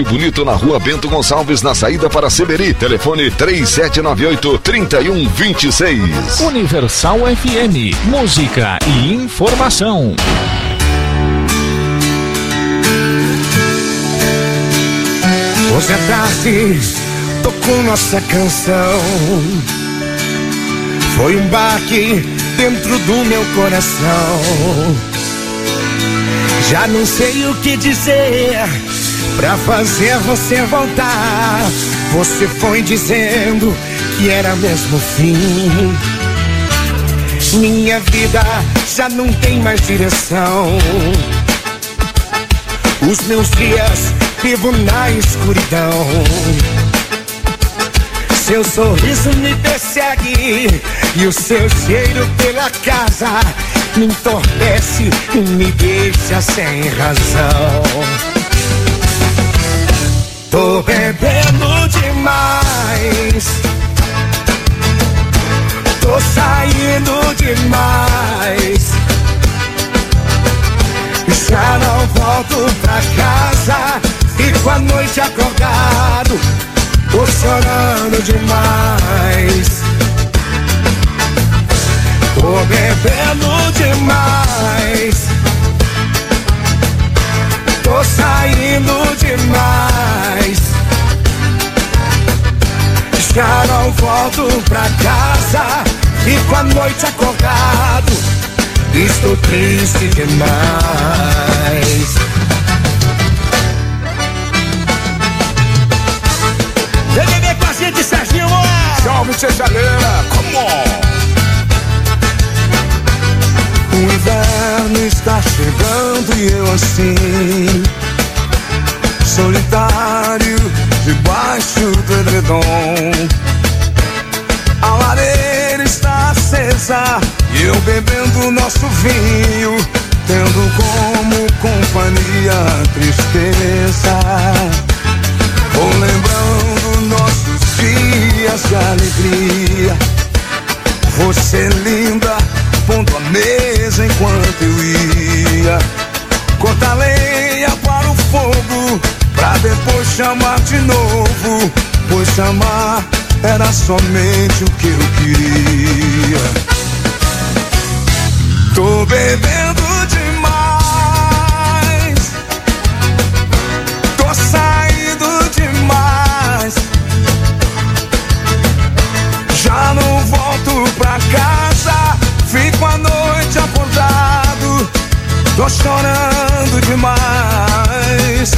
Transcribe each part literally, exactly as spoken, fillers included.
Bonito na rua Bento Gonçalves, na saída para Seberi. Telefone três sete nove oito, três um dois seis. Universal F M, música e informação. Hoje à tarde tocou nossa canção. Foi um baque dentro do meu coração. Já não sei o que dizer pra fazer você voltar. Você foi dizendo que era mesmo o fim. Minha vida já não tem mais direção. Os meus dias vivo na escuridão. Seu sorriso me persegue e o seu cheiro pela casa me entorpece e me deixa sem razão. Tô bebendo demais, tô saindo demais, já não volto pra casa, fico a noite acordado, tô chorando demais. Tô bebendo demais, tô saindo demais, já não volto pra casa, fico a noite acordado, estou triste demais. Vem beber com a gente, Serginho! Salve, Cesaleira! Come on! O inverno está chegando e eu assim, solitário, debaixo do edredom. A lareira está acesa e eu bebendo nosso vinho, tendo como companhia a tristeza. Vou lembrando nossos dias de alegria. Você linda, pondo a mesa enquanto eu ia cortar lenha para o fogo, pra depois chamar de novo, pois chamar era somente o que eu queria. Tô bebendo demais, tô saindo demais, já não volto pra casa, fico a noite acordado, tô chorando demais.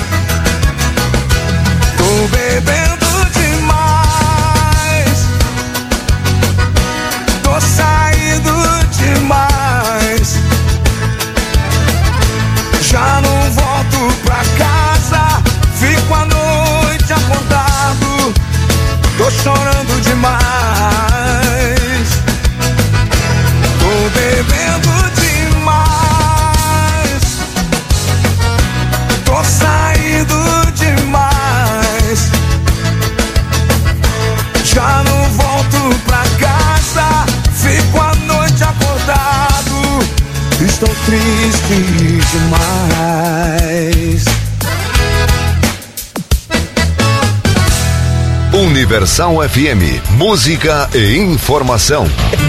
Tô bebendo demais, tô saindo demais, já não volto pra casa, fico a noite acordado, tô chorando demais. Tô bebendo demais, tô saindo demais, já não volto pra casa, fico a noite acordado, estou triste demais. Universal F M, música e informação.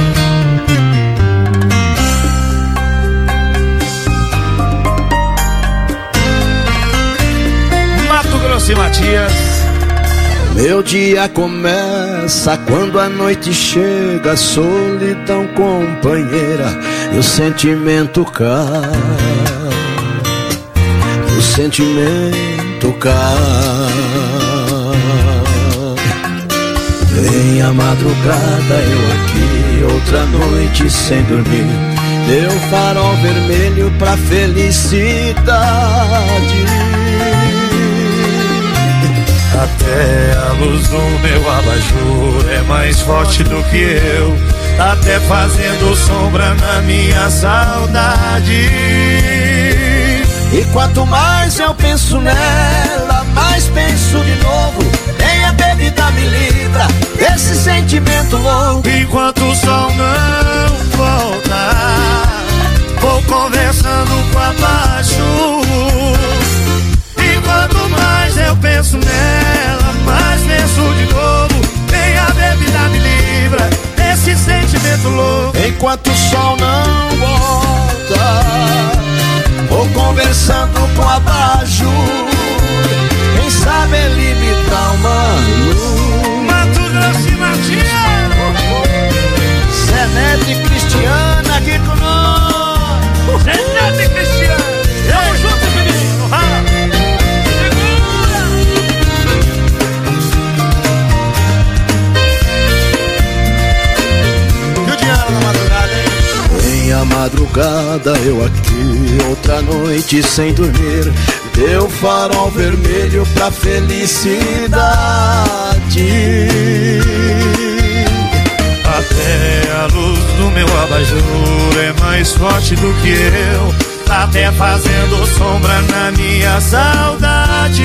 Mato Grosso e Matias. Meu dia começa quando a noite chega, solidão companheira, e o sentimento cai, o sentimento cai. Vem a madrugada, eu aqui, outra noite sem dormir, deu farol vermelho pra felicidade. Até a luz do meu abajur é mais forte do que eu, até fazendo sombra na minha saudade. E quanto mais eu penso nela, mais penso de novo, nem a bebida me livra desse sentimento louco. Enquanto o sol não volta, vou conversando com abaixo. E quanto mais eu penso enquanto o sol não volta, vou conversando com abajur. Quem sabe ele me dá uma luz. Mato Grosso e Matias, Zé Neto e Cristiana aqui com nós. Zé Neto e Cristiana, tamo junto, menino. Em a madrugada eu aqui, outra noite sem dormir, deu farol vermelho pra felicidade. Até a luz do meu abajur é mais forte do que eu, tá até fazendo sombra na minha saudade.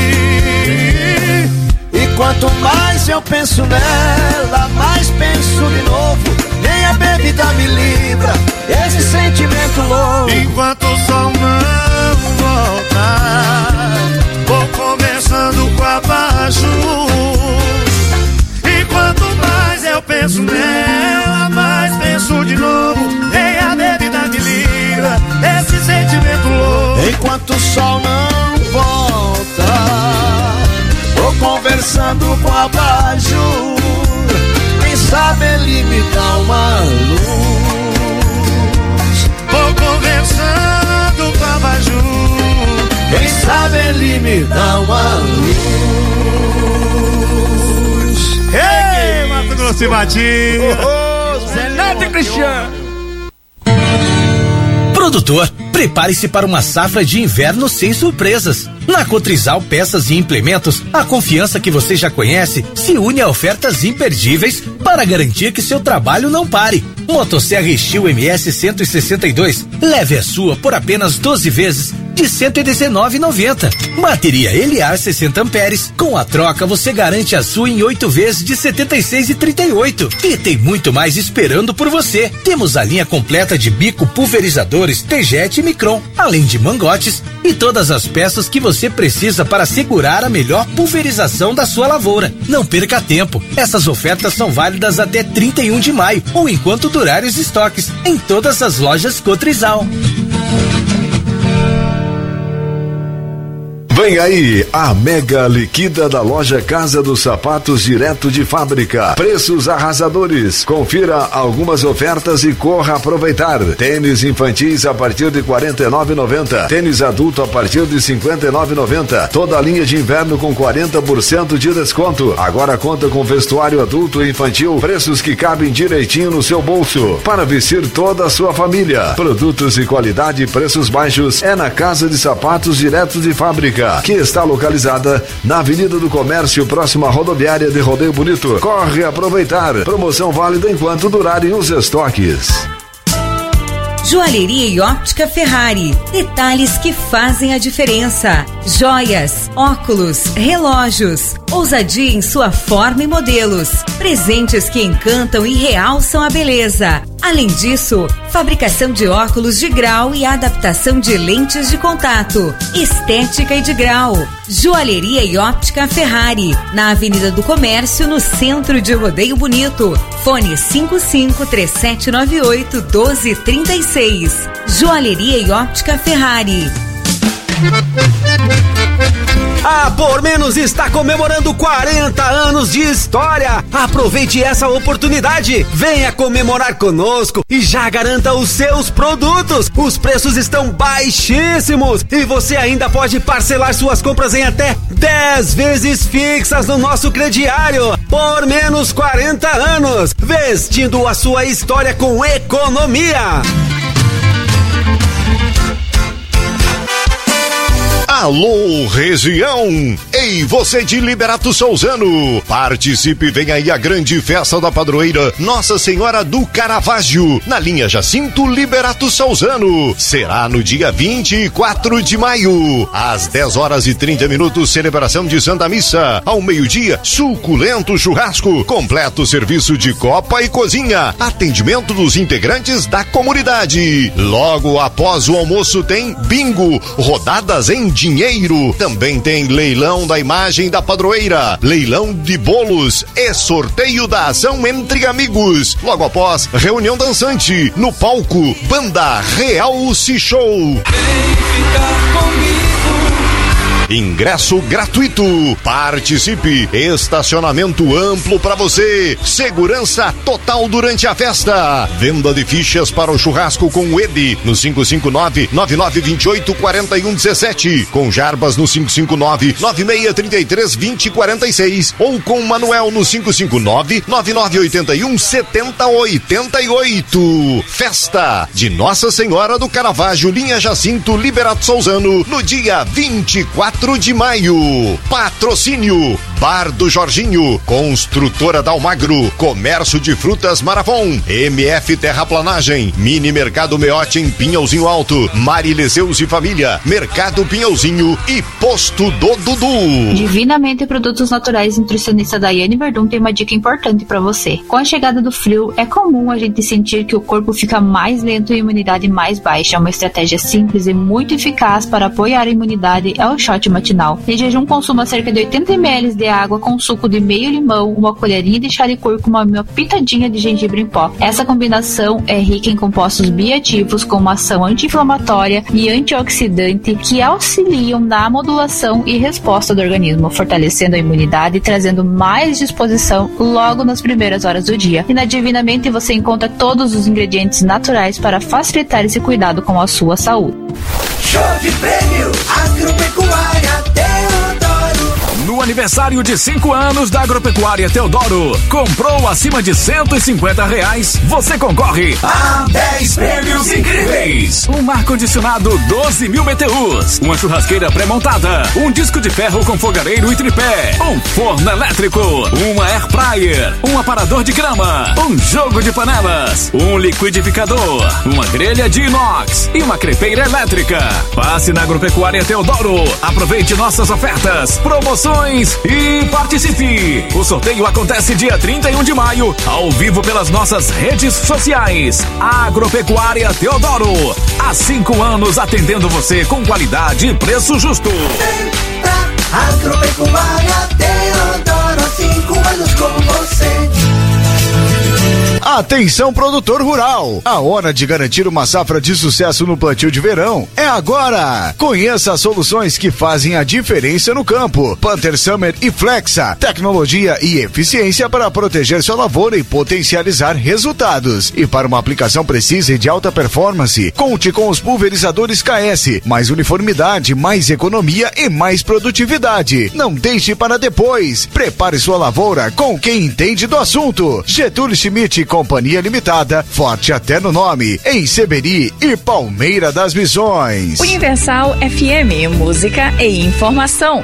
E quanto mais eu penso nela, mais penso de novo. Nem a bebida me livra esse sentimento louco. Enquanto o sol não volta, vou conversando com a abajur. E quanto mais eu penso nela, mais penso de novo. Nem a bebida me livra esse sentimento louco. Enquanto o sol não volta, vou conversando com a abajur. Quem sabe ele me dá uma luz. Vou conversando com a abajur. Quem sabe ele me dá uma luz. Ei, Mato Grosso e Matias, Zé Neto e Cristiano. Produtor, prepare-se para uma safra de inverno sem surpresas. Na Cotrizal Peças e Implementos, a confiança que você já conhece se une a ofertas imperdíveis para garantir que seu trabalho não pare. Motosserra Steel M S cento e sessenta e dois, leve a sua por apenas doze vezes de cento e dezenove reais e noventa centavos. Bateria Eliar sessenta amperes, com a troca você garante a sua em oito vezes de setenta e seis reais e trinta e oito centavos. E tem muito mais esperando por você. Temos a linha completa de bico pulverizadores T-Jet e Micron, além de mangotes e todas as peças que você precisa para segurar a melhor pulverização da sua lavoura. Não perca tempo. Essas ofertas são válidas até trinta e um de maio ou enquanto durarem os estoques em todas as lojas Cotrizal. Vem aí a mega liquida da loja Casa dos Sapatos direto de fábrica. Preços arrasadores. Confira algumas ofertas e corra aproveitar. Tênis infantis a partir de quarenta e nove reais e noventa centavos. Tênis adulto a partir de cinquenta e nove reais e noventa centavos. Toda a linha de inverno com quarenta por cento de desconto. Agora conta com vestuário adulto e infantil. Preços que cabem direitinho no seu bolso. Para vestir toda a sua família. Produtos de qualidade e preços baixos é na Casa de Sapatos direto de fábrica, que está localizada na Avenida do Comércio, próxima à rodoviária de Rodeio Bonito. Corre aproveitar. Promoção válida enquanto durarem os estoques. Joalheria e óptica Ferrari. Detalhes que fazem a diferença. Joias, óculos, relógios. Ousadia em sua forma e modelos. Presentes que encantam e realçam a beleza. Além disso, fabricação de óculos de grau e adaptação de lentes de contato. Estética e de grau. Joalheria e óptica Ferrari. Na Avenida do Comércio, no centro de Rodeio Bonito. Fone cinco cinco três sete nove oito um dois três seis. Joalheria e óptica Ferrari. A Por Menos está comemorando quarenta anos de história. Aproveite essa oportunidade. Venha comemorar conosco e já garanta os seus produtos. Os preços estão baixíssimos e você ainda pode parcelar suas compras em até dez vezes fixas no nosso crediário. Por Menos quarenta anos, vestindo a sua história com economia. Alô, região! Ei, você de Liberato Souzano! Participe e venha aí a grande festa da padroeira Nossa Senhora do Caravaggio, na linha Jacinto Liberato Souzano. Será no dia vinte e quatro de maio, às dez horas e trinta minutos, celebração de Santa Missa. Ao meio-dia, suculento churrasco, completo serviço de copa e cozinha, atendimento dos integrantes da comunidade. Logo após o almoço tem bingo, rodadas em dinheiro. Também tem leilão da imagem da padroeira, leilão de bolos e sorteio da ação entre amigos. Logo após, reunião dançante no palco, Banda Real C Show. Vem ficar comigo. Ingresso gratuito. Participe. Estacionamento amplo para você. Segurança total durante a festa. Venda de fichas para o churrasco com o Edi no cinco cinco nove, nove nove dois oito, quatro um um sete. Com Jarbas no cinco cinco nove, nove seis três três, dois zero quatro seis. Ou com Manuel no cinco cinco nove, nove nove oito um, sete zero oito oito. Festa de Nossa Senhora do Caravaggio, linha Jacinto Liberato Souzano, no dia vinte e quatro de maio. Patrocínio Bar do Jorginho, Construtora Dalmagro, Comércio de Frutas Marafon, M F Terraplanagem, Mini Mercado Meote em Pinhalzinho Alto, Marileseus e Família, Mercado Pinhalzinho e Posto do Dudu. Divinamente Produtos Naturais, nutricionista Daiane Verdun tem uma dica importante para você. Com a chegada do frio, é comum a gente sentir que o corpo fica mais lento e a imunidade mais baixa. Uma estratégia simples e muito eficaz para apoiar a imunidade é o shot matinal. Em jejum, consuma cerca de oitenta mililitros de água com suco de meio limão, uma colherinha de chá de cúrcuma e uma pitadinha de gengibre em pó. Essa combinação é rica em compostos bioativos com uma ação anti-inflamatória e antioxidante que auxiliam na modulação e resposta do organismo, fortalecendo a imunidade e trazendo mais disposição logo nas primeiras horas do dia. E na Divinamente você encontra todos os ingredientes naturais para facilitar esse cuidado com a sua saúde. Show de prêmio Agropecuária Teodoro. No aniversário de cinco anos da Agropecuária Teodoro, comprou acima de cento e cinquenta reais, você concorre a dez prêmios incríveis. Um ar-condicionado doze mil B T Us, uma churrasqueira pré-montada, um disco de ferro com fogareiro e tripé, um forno elétrico, uma air fryer, um aparador de grama, um jogo de panelas, um liquidificador, uma grelha de inox e uma crepeira elétrica. Passe na Agropecuária Teodoro, aproveite nossas ofertas, promoções e participe. O sorteio acontece dia trinta e um de maio, ao vivo pelas nossas redes sociais. Agropecuária Teodoro, há cinco anos atendendo você com qualidade e preço justo. Agropecuária Teodoro, há cinco anos com você. Atenção, produtor rural! A hora de garantir uma safra de sucesso no plantio de verão é agora! Conheça as soluções que fazem a diferença no campo. Panther Summer e Flexa, tecnologia e eficiência para proteger sua lavoura e potencializar resultados. E para uma aplicação precisa e de alta performance, conte com os pulverizadores K S. Mais uniformidade, mais economia e mais produtividade. Não deixe para depois. Prepare sua lavoura com quem entende do assunto. Getúlio Schmidt Companhia Limitada, forte até no nome, em Seberi e Palmeira das Missões. Universal F M, música e informação.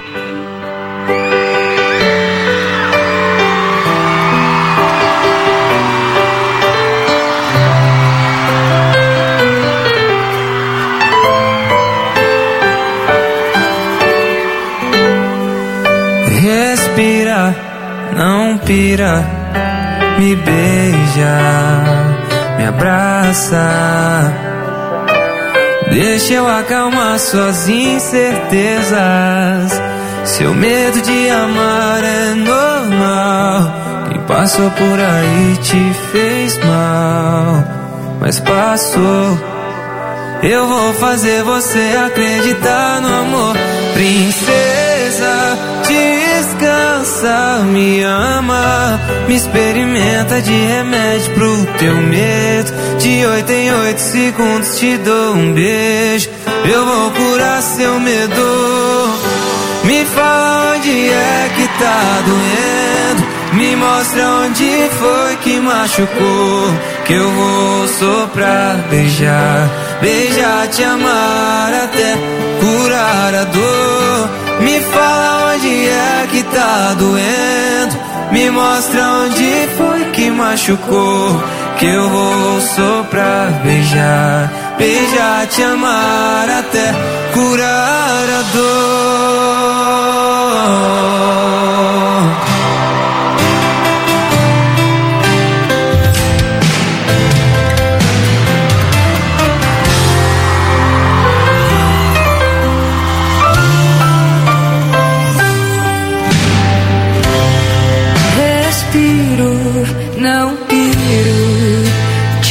Respira, não pira. Me beija, me abraça. Deixa eu acalmar suas incertezas. Seu medo de amar é normal. Quem passou por aí te fez mal, mas passou. Eu vou fazer você acreditar no amor. Princesa, descansa, me ama, me experimenta de remédio pro teu medo. De oito em oito segundos te dou um beijo. Eu vou curar seu medo. Me fala onde é que tá doendo, me mostra onde foi que machucou, que eu vou soprar, beijar, beijar, te amar até curar a dor. Me fala onde é que tá doendo, me mostra onde foi que machucou, que eu vou soprar, beijar, beijar, te amar até curar a dor.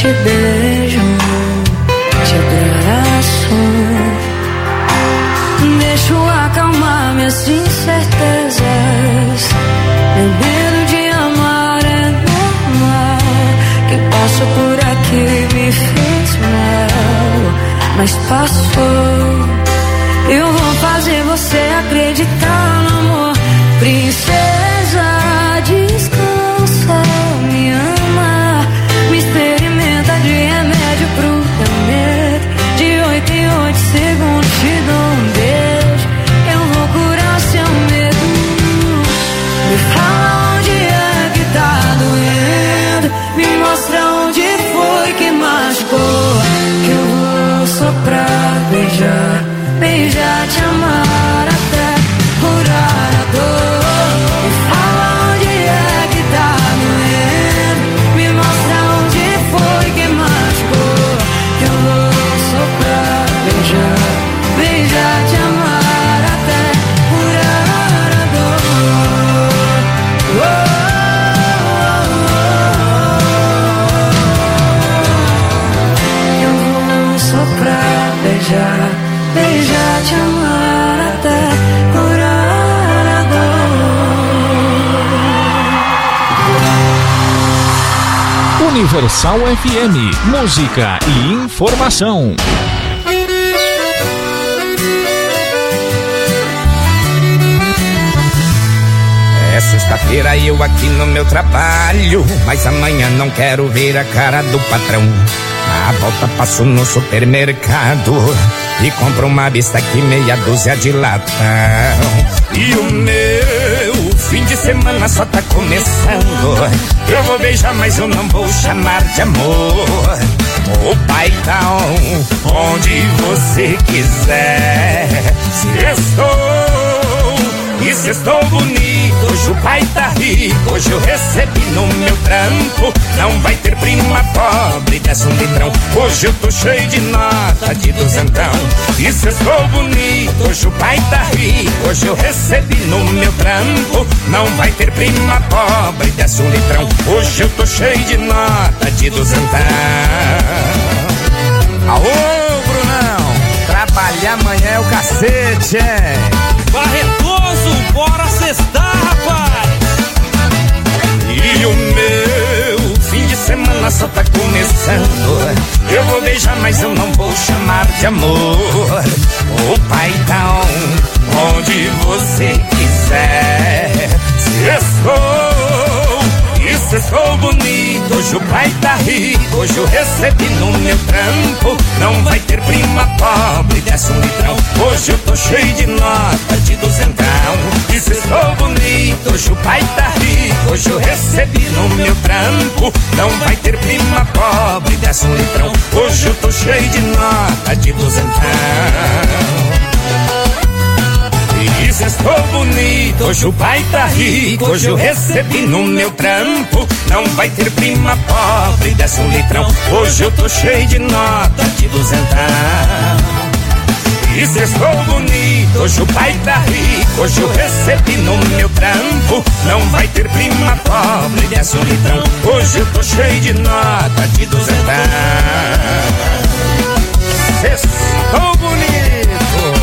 te beijo, te abraço, deixo acalmar minhas incertezas. Meu medo de amar é normal. Quem passou por aqui me fez mal, mas passou. Eu vou fazer você acreditar no amor. Princesa, descansa, me ama, me experimenta de remédio pro planeta. De oito em oito segundos te dou um beijo. Eu vou curar seu medo. Me fala onde é que tá doendo, me mostra onde foi que machucou, que eu vou soprar, beijar, beijar, te amar até curar a dor. Me fala onde é que tá doendo, me mostra onde foi que machucou, que eu vou soprar, beijar, beijar, te amar até curar a dor. Oh, oh, oh. Eu vou soprar, beijar, beijar, te amar até curar a dor. Universal F M, música e informação. É sexta-feira e eu aqui no meu trabalho, mas amanhã não quero ver a cara do patrão. Na volta passo no supermercado e compro uma bisteca e meia dúzia de latão. E o meu fim de semana só tá começando. Eu vou beijar, mas eu não vou chamar de amor. O paizão, onde você quiser. Se estou, e se estou bonito, hoje o pai tá rico, hoje eu recebi no meu trampo. Não vai ter prima pobre, desce um litrão. Hoje eu tô cheio de nota de duzentão. E se estou bonito, hoje o pai tá rico, hoje eu recebi no meu trampo. Não vai ter prima pobre, desce um litrão. Hoje eu tô cheio de nota de duzentão. Aô, Brunão, trabalhar amanhã é o cacete, hein? Barretoso, bora cestar, rapaz! E o meu fim de semana só tá começando. Eu vou beijar, mas eu não vou chamar de amor. O paizão, onde você quiser. Se estou, e se estou bonito, hoje o pai tá rico, hoje eu recebi no meu trampo. Não vai ter prima pobre, desce um litrão. Hoje eu tô cheio de nota de duzentão. E se estou bonito, hoje o pai tá rico, hoje eu recebi no meu trampo. Não vai ter prima pobre, desce um litrão. Hoje eu tô cheio de nota de duzentão. E se estou bonito, hoje o pai tá rico, hoje eu recebi no meu trampo. Não vai ter prima pobre, desce um litrão. Hoje eu tô cheio de nota de duzentão. E se estou bonito, hoje o pai tá rico, hoje eu recebi no meu trampo. Não vai ter prima pobre, desce um litrão. Hoje eu tô cheio de nota de duzentão. Se estou bonito.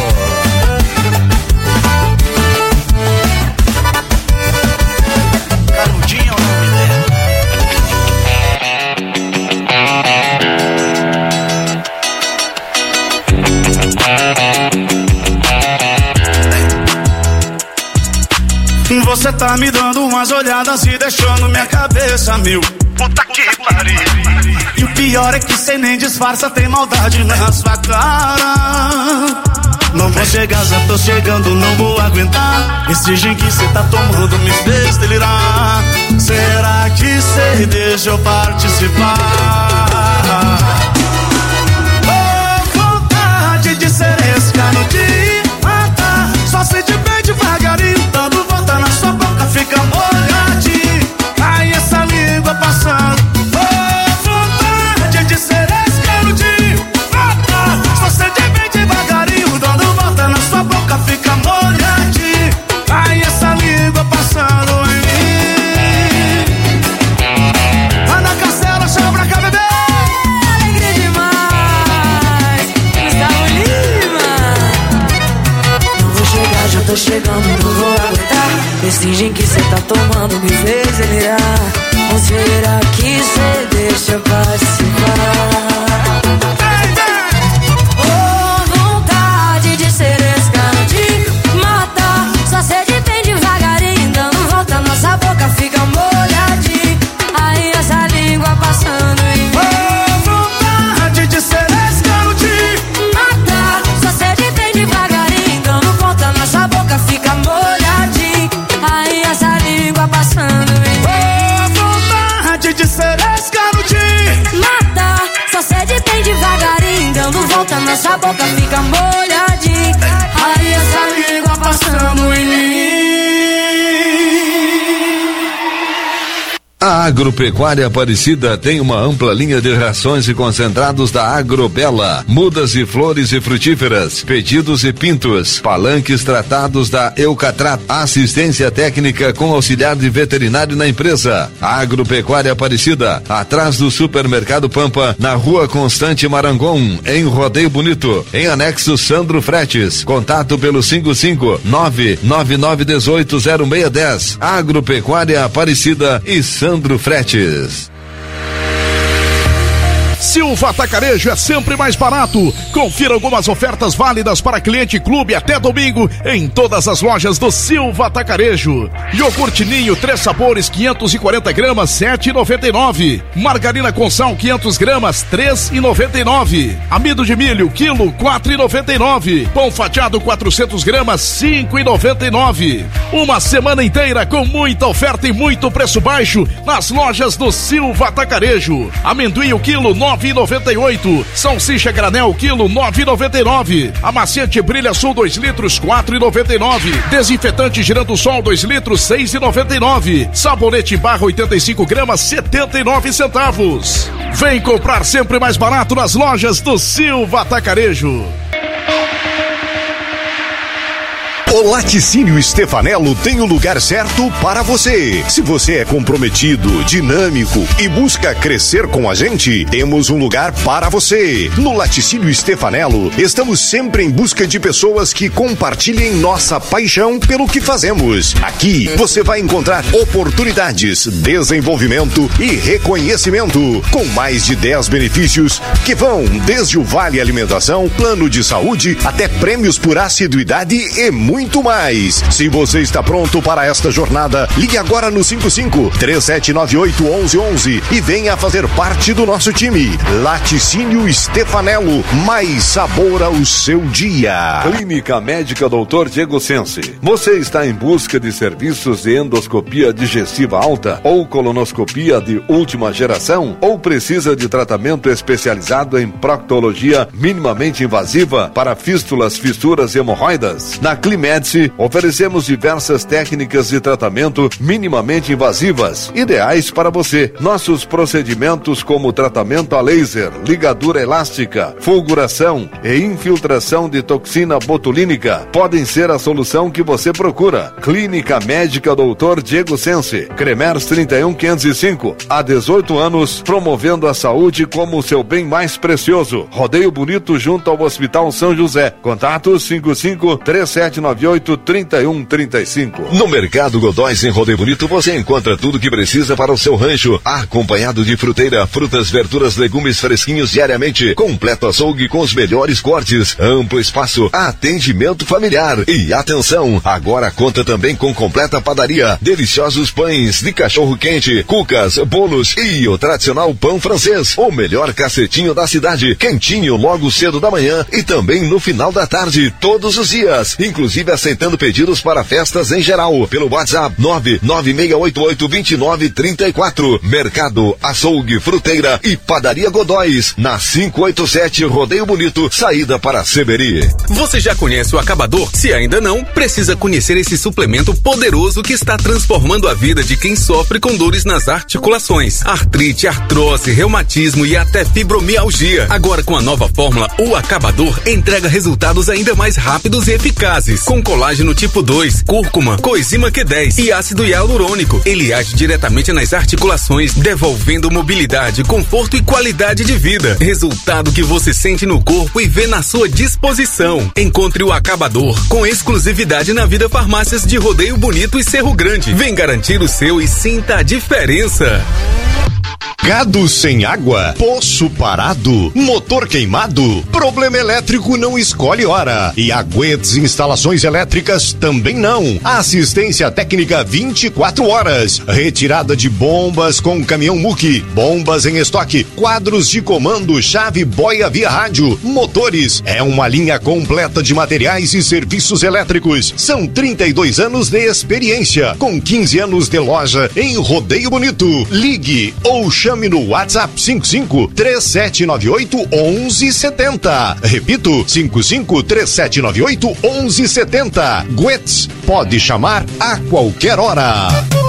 Carudinha é o nome dela. Você tá me dando umas olhadas e deixando minha cabeça mil. Puta que pariu. E o pior é que cê nem disfarça, tem maldade na sua cara. Não vou chegar, já tô chegando, não vou aguentar. Esse gin que cê tá tomando me fez delirar. Será que cê deixa eu participar? Oh, vontade de ser escano de matar. Só se de bem devagarinho, dando volta na sua boca, fica molhadinho. Ai, essa língua passando. Oh, vontade de ser escano de matar. Só se de bem devagarinho, dando volta na sua boca, fica molhadinho. Ai, essa língua passando em mim. Ana Castela, chama pra cá, bebê. Eles fingem que cê tá tomando, me fez delirar. Ou será que cê deixa participar? Oh, vontade de ser escravo, de matar. Só sede bem devagarinho, dando volta, nossa boca fica molhadinha. Aí essa língua passando em mim. Oh, vontade de ser escravo, de matar. Só sede bem devagarinho, dando volta, nossa boca fica molhadinha. Aí essa língua passando em mim. De ser escravo, de matar. Só sede bem devagarinho, dando volta, nossa boca fica molhadinha. Aí essa língua passando em mim. A Agropecuária Aparecida tem uma ampla linha de rações e concentrados da Agrobela, mudas e flores e frutíferas, pedidos e pintos, palanques tratados da Eucatrat, assistência técnica com auxiliar de veterinário na empresa. A Agropecuária Aparecida, atrás do Supermercado Pampa, na Rua Constante Marangon, em Rodeio Bonito, em anexo Sandro Fretes. Contato pelo cinco cinco nove nove nove um oito zero seis um zero. Agropecuária Aparecida e Sandro Fretes. Silva Atacarejo é sempre mais barato. Confira algumas ofertas válidas para cliente clube até domingo em todas as lojas do Silva Atacarejo. Iogurte Ninho, três sabores, quinhentos e quarenta gramas, sete reais e noventa e nove centavos. Margarina com sal, quinhentos gramas, três reais e noventa e nove centavos. Amido de milho, quilo, quatro reais e noventa e nove centavos. Pão fatiado, quatrocentas gramas, cinco reais e noventa e nove centavos. Uma semana inteira com muita oferta e muito preço baixo nas lojas do Silva Atacarejo. Amendoim, o quilo, nove reais e noventa e oito centavos. Salsicha granel, quilo, nove reais e noventa e nove centavos. Amaciante Brilha Sul, dois litros, quatro reais e noventa e nove centavos. Desinfetante Girando Sol, dois litros, seis reais e noventa e nove centavos. Sabonete Barra, oitenta e cinco gramas, setenta e nove centavos. Vem comprar sempre mais barato nas lojas do Silva Atacarejo. O Laticínio Stefanello tem o lugar certo para você. Se você é comprometido, dinâmico e busca crescer com a gente, temos um lugar para você. No Laticínio Stefanello, estamos sempre em busca de pessoas que compartilhem nossa paixão pelo que fazemos. Aqui, você vai encontrar oportunidades, desenvolvimento e reconhecimento, com mais de dez benefícios que vão desde o Vale Alimentação, plano de saúde, até prêmios por assiduidade e muito muito mais. Se você está pronto para esta jornada, ligue agora no cinco cinco, três sete nove oito, um um um um e venha fazer parte do nosso time. Laticínio Stefanello, mais sabor ao seu dia. Clínica Médica doutor Diego Sense. Você está em busca de serviços de endoscopia digestiva alta ou colonoscopia de última geração? Ou precisa de tratamento especializado em proctologia minimamente invasiva para fístulas, fissuras e hemorroidas? Na Climed oferecemos diversas técnicas de tratamento minimamente invasivas, ideais para você. Nossos procedimentos como tratamento a laser, ligadura elástica, fulguração e infiltração de toxina botulínica podem ser a solução que você procura. Clínica Médica doutor Diego Sense, Cremers trinta e um, quinhentos e cinco, há dezoito anos, promovendo a saúde como o seu bem mais precioso. Rodeio Bonito, junto ao Hospital São José. Contato cinco cinco, três sete nove oito, três um três cinco. No Mercado Godóis, em Rodeio Bonito, você encontra tudo que precisa para o seu rancho, acompanhado de fruteira, frutas, verduras, legumes fresquinhos diariamente, completo açougue com os melhores cortes, amplo espaço, atendimento familiar. E atenção, agora conta também com completa padaria, deliciosos pães de cachorro quente, cucas, bolos e o tradicional pão francês, o melhor cacetinho da cidade, quentinho logo cedo da manhã e também no final da tarde, todos os dias, inclusive aceitando pedidos para festas em geral, pelo WhatsApp nove nove seis oito oito, dois nove três quatro. Mercado, açougue, fruteira e padaria Godóis, na quinhentos e oitenta e sete Rodeio Bonito, saída para Seberi. Você já conhece o Acabador? Se ainda não, precisa conhecer esse suplemento poderoso que está transformando a vida de quem sofre com dores nas articulações, artrite, artrose, reumatismo e até fibromialgia. Agora com a nova fórmula, o Acabador entrega resultados ainda mais rápidos e eficazes, com com colágeno tipo dois, cúrcuma, coenzima Q dez e ácido hialurônico. Ele age diretamente nas articulações, devolvendo mobilidade, conforto e qualidade de vida. Resultado que você sente no corpo e vê na sua disposição. Encontre o Acabador com exclusividade na Vida Farmácias de Rodeio Bonito e Cerro Grande. Vem garantir o seu e sinta a diferença. Gado sem água, poço parado, motor queimado, problema elétrico não escolhe hora. E a Guedes Instalações Elétricas também não. Assistência técnica vinte e quatro horas. Retirada de bombas com caminhão Muque, bombas em estoque, quadros de comando, chave boia via rádio, motores. É uma linha completa de materiais e serviços elétricos. São trinta e dois anos de experiência, com quinze anos de loja em Rodeio Bonito. Ligue ou chame no WhatsApp cinco cinco três sete nove oito um um sete zero. Repito, cinco cinco três sete nove oito um um sete zero. Guedes, pode chamar a qualquer hora.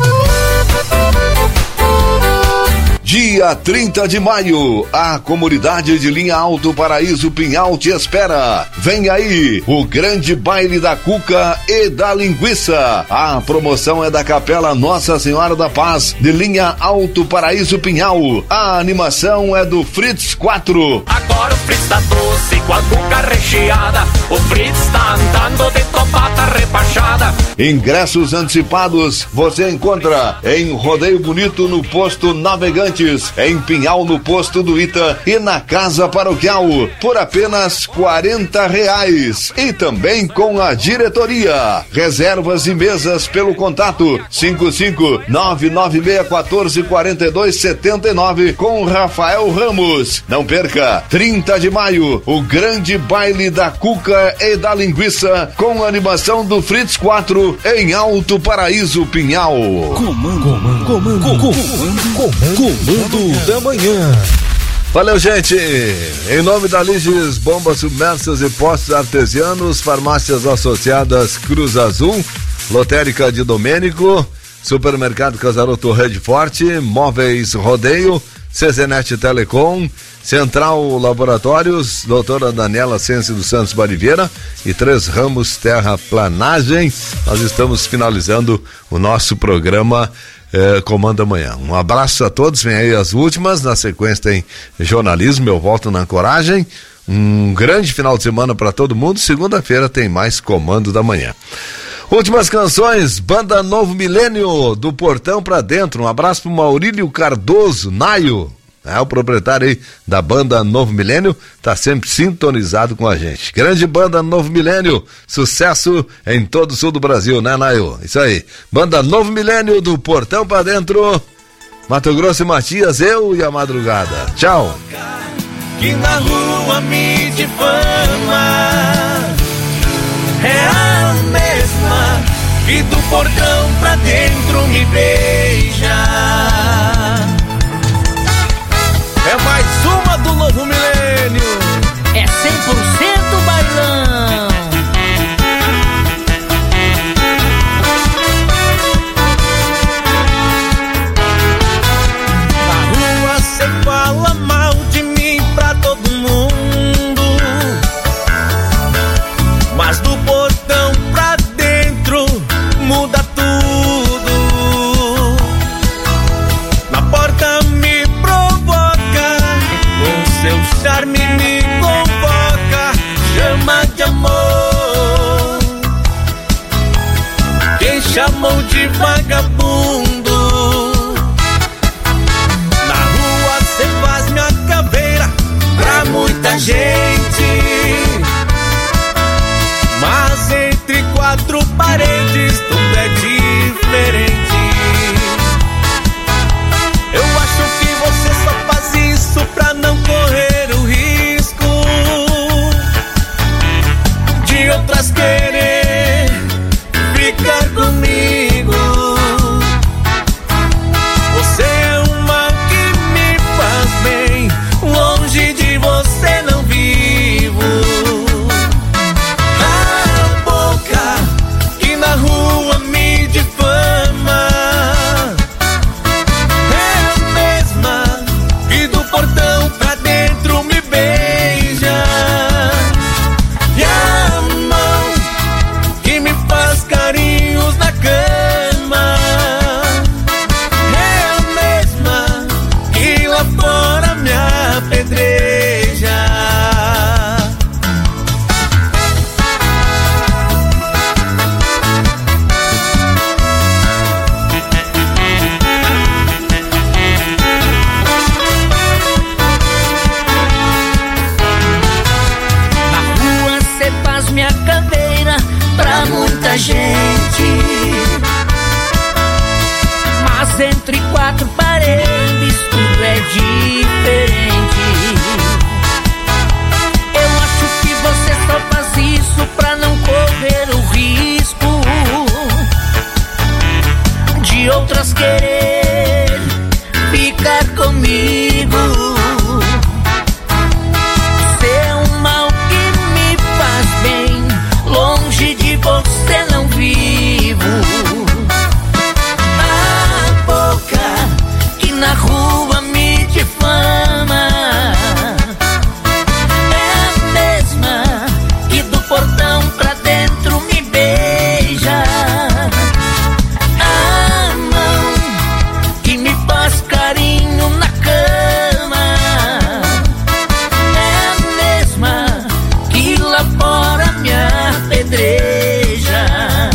Dia trinta de maio, a comunidade de Linha Alto Paraíso Pinhal te espera. Vem aí, o grande baile da cuca e da linguiça. A promoção é da Capela Nossa Senhora da Paz de Linha Alto Paraíso Pinhal. A animação é do Fritz quatro. Agora o Fritz tá doce com a cuca recheada. O Fritz tá andando de topata rebaixada. Ingressos antecipados você encontra em Rodeio Bonito no posto Navegantes, em Pinhal no posto do Ita e na Casa Paroquial por apenas quarenta reais. E também com a diretoria. Reservas e mesas pelo contato cinco cinco nove nove seis um quatro quatro dois sete nove com Rafael Ramos. Não perca, trinta de maio, o grande baile da cuca e da linguiça com a animação do Fritz quatro em Alto Paraíso Pinhal. Comando, comando, comando, comando, comando, comando da manhã. Valeu, gente. Em nome da Liges Bombas Submersas e Postos Artesianos, Farmácias Associadas Cruz Azul, Lotérica de Domênico, Supermercado Casaroto Rede Forte, Móveis Rodeio, Cezenet Telecom, Central Laboratórios, doutora Daniela Sense dos Santos Bariveira e Três Ramos Terraplanagem. Nós estamos finalizando o nosso programa eh, Comando Amanhã. Um abraço a todos, vem aí as últimas, na sequência tem jornalismo, eu volto na Coragem. Um grande final de semana para todo mundo, segunda-feira tem mais Comando da Manhã. Últimas canções, Banda Novo Milênio, do Portão pra Dentro. Um abraço pro Maurílio Cardoso, Naio, é o proprietário aí da Banda Novo Milênio, tá sempre sintonizado com a gente. Grande Banda Novo Milênio, sucesso em todo o sul do Brasil, né, Naio? Isso aí, Banda Novo Milênio, do Portão pra Dentro, Mato Grosso e Matias, eu e a madrugada. Tchau. Que na rua me difama é a mesma que do portão pra dentro me beija. É mais uma do Novo Milênio. É cem por cento bailão. Na rua cê fala mal de mim pra todo mundo, mas do portão pra dentro muda tudo. entre quatro paredes tudo é diferente. Eu acho que você só faz isso pra não correr o risco de outras querer ficar comigo. Ser um mal que me faz bem, longe de você não vivo. A boca que na rua me difama é a mesma que do portão pra dentro me beija. A mão que me faz carinho na cama é a mesma que lá fora me apedreja.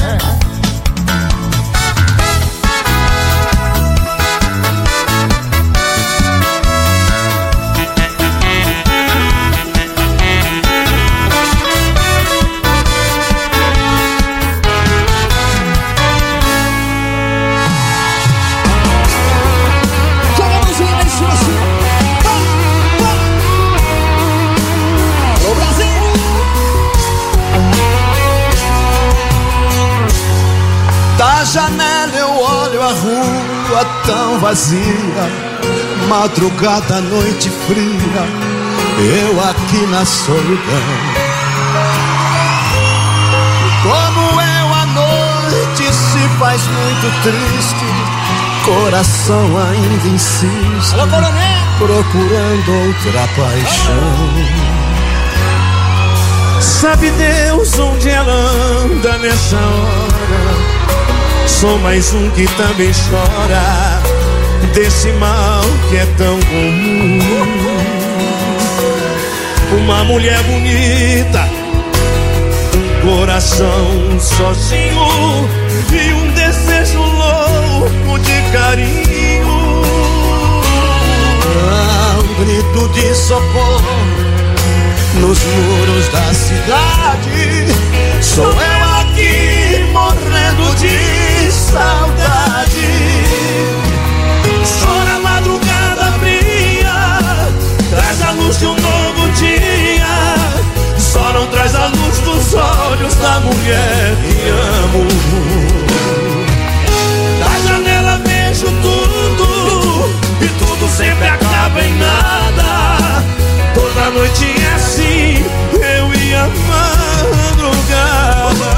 Da janela eu olho a rua tão vazia, madrugada, noite fria, eu aqui na solidão. Como eu a noite se faz muito triste, coração ainda insiste, alô, coronel, procurando outra paixão. Sabe Deus onde ela anda nessa hora? Sou mais um que também chora desse mal que é tão comum. Uma mulher bonita, um coração sozinho e um desejo louco de carinho. Ah, um grito de socorro nos muros da cidade. Sou eu aqui morrendo de saudade. Chora a madrugada fria, traz a luz de um novo dia. Só não traz a luz dos olhos da mulher que amo. Da janela vejo tudo e tudo sempre acaba em nada. Toda noite é assim, eu e a madrugada.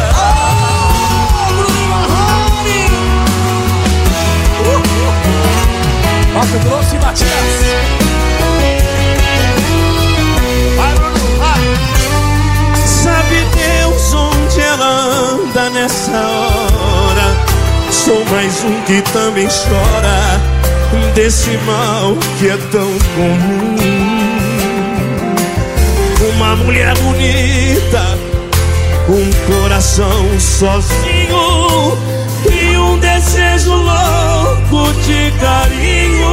Mato Grosso e Matias. Vai, Bruno, vai. Sabe Deus onde ela anda nessa hora? Sou mais um que também chora desse mal que é tão comum. Uma mulher bonita, um coração sozinho e um desejo louco de carinho.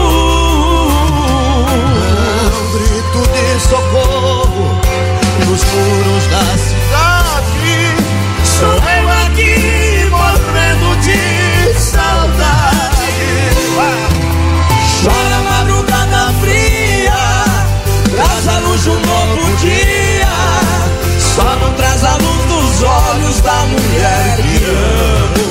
Um grito de socorro nos muros da cidade. Sou eu aqui morrendo de saudade. Chora a madrugada fria, traz a luz de um novo dia. Só não traz a luz dos olhos da mulher que amo.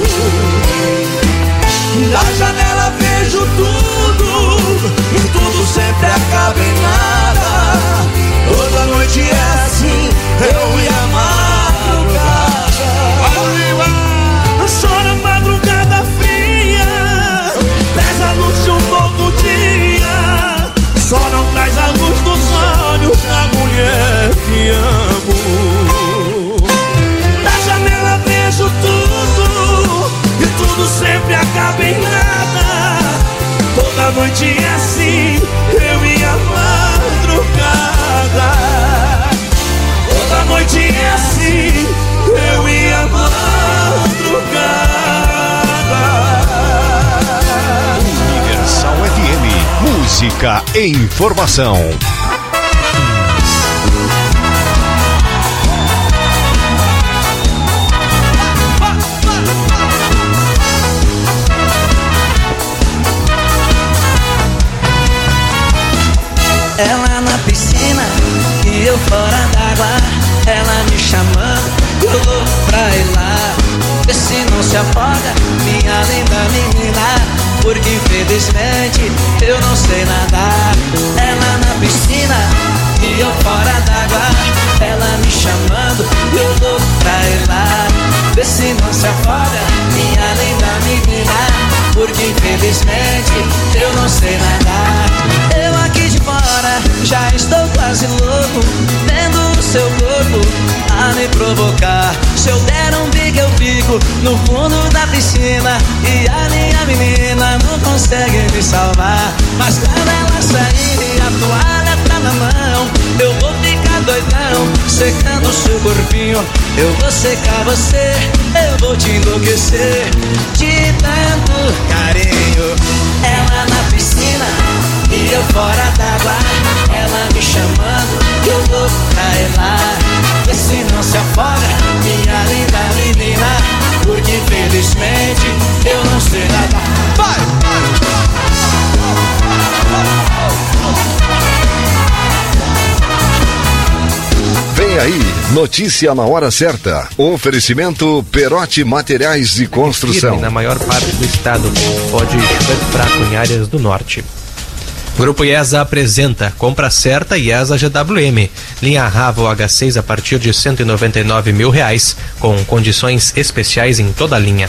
Da janela vejo tudo e tudo sempre acaba em nada. Toda noite é assim, eu e a madrugada. Chora a madrugada fria, traz a luz de um novo dia. Só não traz a luz dos olhos da mulher que amo. Da janela vejo tudo e tudo sempre acaba em nada. Toda noite é assim, eu e a madrugada. Toda noite é assim, eu e a madrugada. Universal F M, música e informação. eu fora d'água, ela me chamando, eu louco pra ir lá. Vê se não se afoga, minha linda menina, porque infelizmente eu não sei nadar. Ela na piscina e eu fora d'água, ela me chamando, eu louco pra ir lá. Vê se não se afoga, minha linda menina, porque infelizmente eu não sei nadar. Eu aqui de fora já estou quase louco, vendo o seu corpo a me provocar. Se eu der um bico eu fico no fundo da piscina e a minha menina não consegue me salvar. Mas quando ela sair e a toalha tá na mão, eu vou ficar doidão, secando o seu corpinho. Eu vou secar você, eu vou te enlouquecer de tanto carinho. Ela na piscina e eu fora d'água, ela me chamando, eu vou pra ir lá. Vê se não se afoga, minha linda menina, porque infelizmente eu não sei nadar. Vai! Vem aí, notícia na hora certa. Oferecimento Perotti Materiais de Construção. Na maior parte do estado, pode chover fraco em áreas do norte. Grupo IESA apresenta compra certa IESA G W M. Linha Ravel H seis a partir de cento e noventa e nove mil reais, com condições especiais em toda a linha.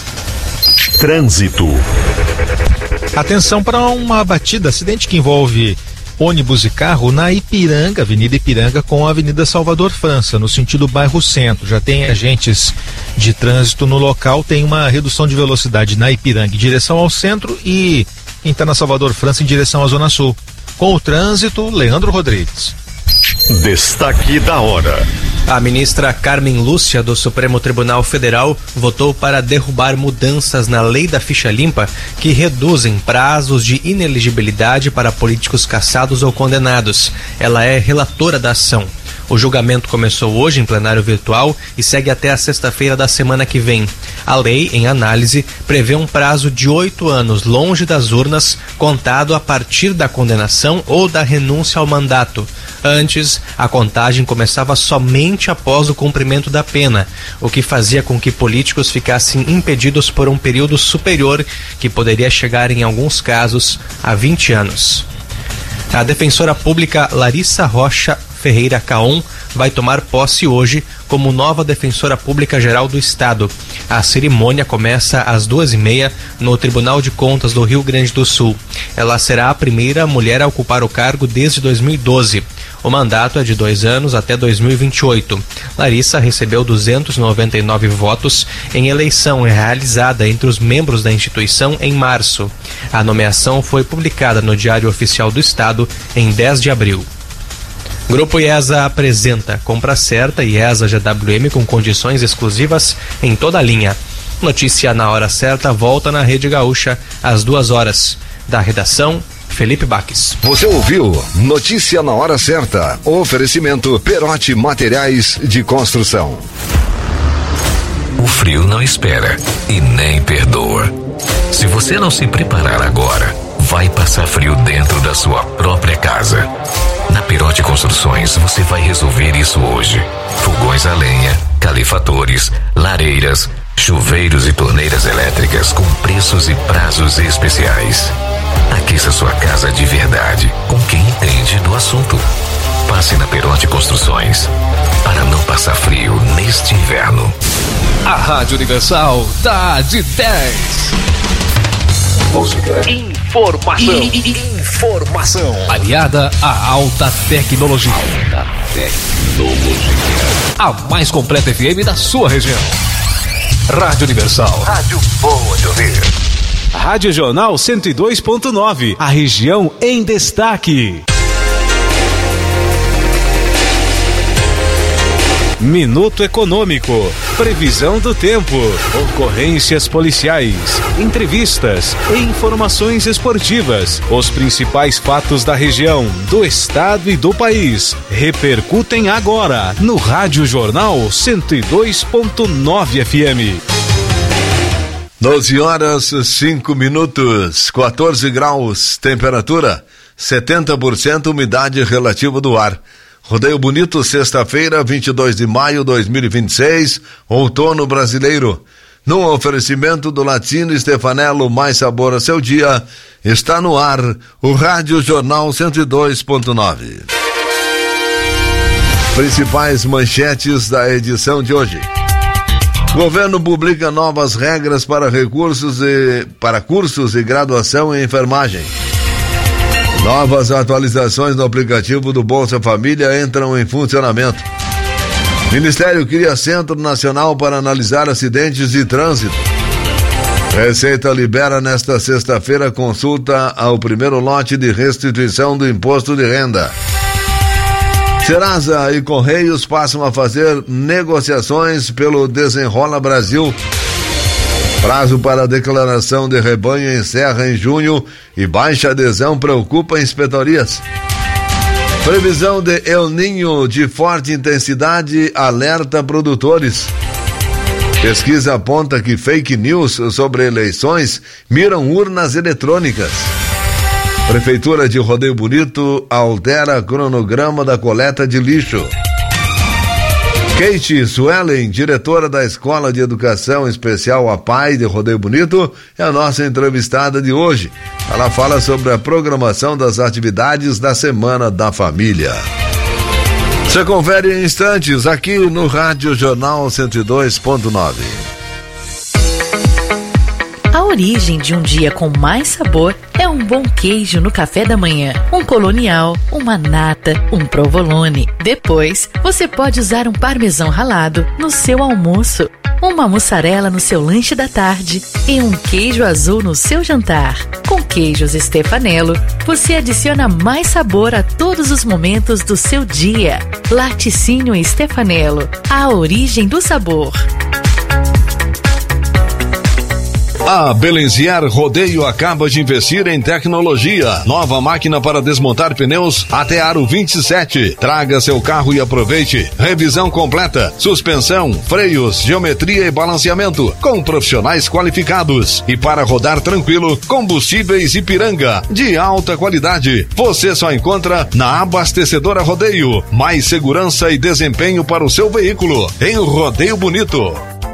Trânsito. Atenção para uma batida, acidente que envolve ônibus e carro na Ipiranga, Avenida Ipiranga com a Avenida Salvador França, no sentido bairro Centro. Já tem agentes de trânsito no local, tem uma redução de velocidade na Ipiranga em direção ao centro e quem está na Salvador França em direção à Zona Sul. Com o trânsito, Leandro Rodrigues. Destaque da hora. A ministra Carmen Lúcia, do Supremo Tribunal Federal, votou para derrubar mudanças na lei da ficha limpa que reduzem prazos de inelegibilidade para políticos cassados ou condenados. Ela é relatora da ação. O julgamento começou hoje em plenário virtual e segue até a sexta-feira da semana que vem. A lei, em análise, prevê um prazo de oito anos longe das urnas, contado a partir da condenação ou da renúncia ao mandato. Antes, a contagem começava somente após o cumprimento da pena, o que fazia com que políticos ficassem impedidos por um período superior, que poderia chegar, em alguns casos, a vinte anos. A defensora pública Larissa Rocha Ferreira Caon vai tomar posse hoje como nova defensora pública geral do estado. A cerimônia começa às duas e meia no Tribunal de Contas do Rio Grande do Sul. Ela será a primeira mulher a ocupar o cargo desde dois mil e doze. O mandato é de dois anos até dois mil e vinte e oito. Larissa recebeu duzentos e noventa e nove votos em eleição realizada entre os membros da instituição em março. A nomeação foi publicada no Diário Oficial do Estado em dez de abril. Grupo IESA apresenta compra certa IESA G W M com condições exclusivas em toda a linha. Notícia na hora certa volta na Rede Gaúcha às duas horas. Da redação, Felipe Baques. Você ouviu Notícia na hora certa. Oferecimento Perotti Materiais de Construção. O frio não espera e nem perdoa. Se você não se preparar agora, vai passar frio dentro da sua própria casa. Na Perotti Construções você vai resolver isso hoje. Fogões a lenha, calefatores, lareiras, chuveiros e torneiras elétricas com preços e prazos especiais. Aqueça sua casa de verdade com quem entende do assunto. Passe na Perotti Construções para não passar frio neste inverno. A Rádio Universal tá de dez. Música. Informação. Informação. Aliada à alta tecnologia. Alta tecnologia. A mais completa F M da sua região. Rádio Universal. Rádio boa de ouvir. Rádio Jornal cento e dois ponto nove. A região em destaque. Minuto Econômico, previsão do tempo, ocorrências policiais, entrevistas e informações esportivas. Os principais fatos da região, do estado e do país repercutem agora no Rádio Jornal cento e dois ponto nove F M. doze horas, cinco minutos, quatorze graus, temperatura, setenta por cento umidade relativa do ar. Rodeio Bonito, sexta-feira, vinte e dois de maio de dois mil e vinte e seis, outono brasileiro. No oferecimento do Latino Stefanello, mais sabor a seu dia, está no ar o Rádio Jornal cento e dois ponto nove. Principais manchetes da edição de hoje. Governo publica novas regras para recursos e para cursos e graduação em enfermagem. Novas atualizações no aplicativo do Bolsa Família entram em funcionamento. Ministério cria Centro Nacional para analisar acidentes de trânsito. Receita libera nesta sexta-feira consulta ao primeiro lote de restituição do imposto de renda. Serasa e Correios passam a fazer negociações pelo Desenrola Brasil. Prazo para declaração de rebanho encerra em junho e baixa adesão preocupa inspetorias. Previsão de El Niño de forte intensidade alerta produtores. Pesquisa aponta que fake news sobre eleições miram urnas eletrônicas. Prefeitura de Rodeio Bonito altera cronograma da coleta de lixo. Kate Suelen, diretora da Escola de Educação Especial A P A I de Rodeio Bonito, é a nossa entrevistada de hoje. Ela fala sobre a programação das atividades da Semana da Família. Você confere em instantes aqui no Rádio Jornal cento e dois ponto nove. A origem de um dia com mais sabor é um bom queijo no café da manhã, um colonial, uma nata, um provolone. Depois, você pode usar um parmesão ralado no seu almoço, uma mussarela no seu lanche da tarde e um queijo azul no seu jantar. Com queijos Stefanello, você adiciona mais sabor a todos os momentos do seu dia. Laticínio Stefanello, a origem do sabor. A Belenziar Rodeio acaba de investir em tecnologia. Nova máquina para desmontar pneus até aro vinte e sete. Traga seu carro e aproveite. Revisão completa, suspensão, freios, geometria e balanceamento com profissionais qualificados. E para rodar tranquilo, combustíveis Ipiranga de alta qualidade. Você só encontra na Abastecedora Rodeio. Mais segurança e desempenho para o seu veículo em Rodeio Bonito.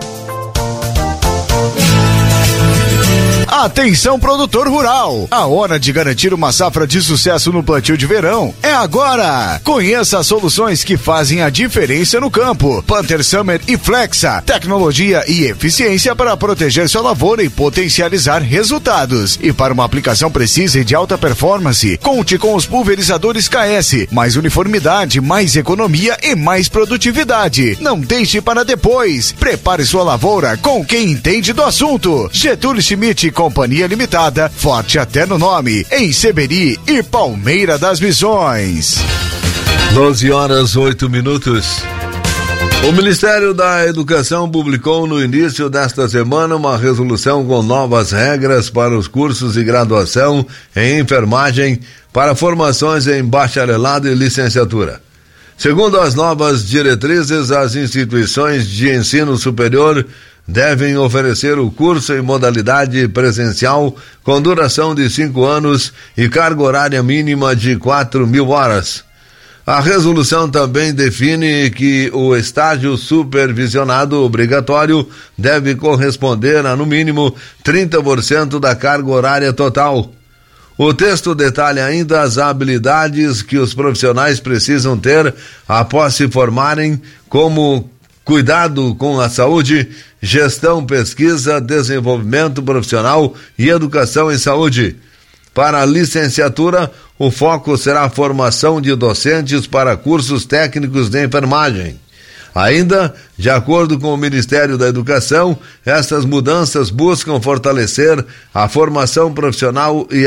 Atenção, produtor rural! A hora de garantir uma safra de sucesso no plantio de verão é agora! Conheça as soluções que fazem a diferença no campo. Panther Summer e Flexa, tecnologia e eficiência para proteger sua lavoura e potencializar resultados. E para uma aplicação precisa e de alta performance, conte com os pulverizadores K S. Mais uniformidade, mais economia e mais produtividade. Não deixe para depois. Prepare sua lavoura com quem entende do assunto. Getúlio Schmidt Companhia Limitada, forte até no nome, em Seberi e Palmeira das Missões. doze horas, oito minutos. O Ministério da Educação publicou no início desta semana uma resolução com novas regras para os cursos de graduação em enfermagem para formações em bacharelado e licenciatura. Segundo as novas diretrizes, as instituições de ensino superior devem oferecer o curso em modalidade presencial com duração de cinco anos e carga horária mínima de quatro mil horas. A resolução também define que o estágio supervisionado obrigatório deve corresponder a, no mínimo, trinta por cento da carga horária total. O texto detalha ainda as habilidades que os profissionais precisam ter após se formarem, como cuidado com a saúde, gestão, pesquisa, desenvolvimento profissional e educação em saúde. Para a licenciatura, o foco será a formação de docentes para cursos técnicos de enfermagem. Ainda, de acordo com o Ministério da Educação, estas mudanças buscam fortalecer a formação profissional e